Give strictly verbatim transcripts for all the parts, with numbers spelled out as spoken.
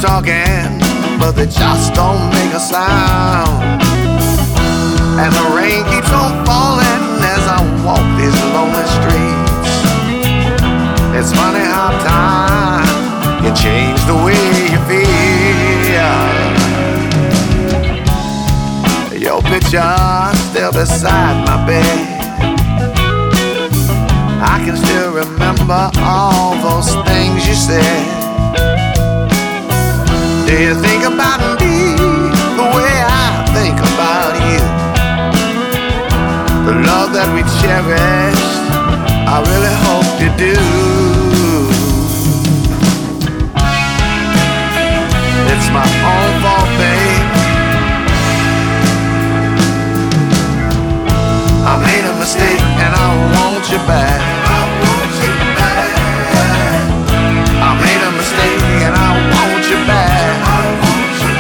talking, but they just don't make a sound. And the rain keeps on falling as I walk these lonely streets. It's funny how time can change the way you feel. Your picture still beside my bed. I can still remember all those things you said. Do you think about me the way I think about you? The love that we cherished, I really hope you do. It's my own fault, babe. I made a mistake and I want you back. I want you back. I made a mistake and I want you back. I want you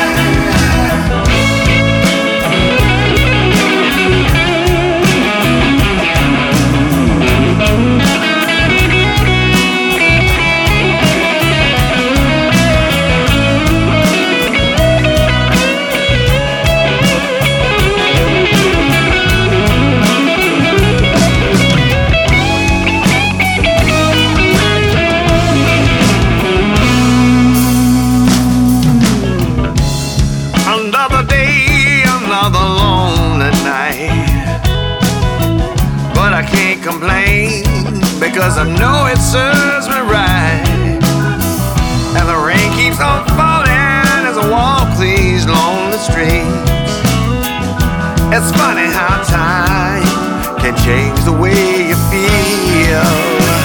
Another day, another lonely night. But I can't complain because I know it serves me right. And the rain keeps on falling as I walk these lonely streets. It's funny how time can change the way you feel.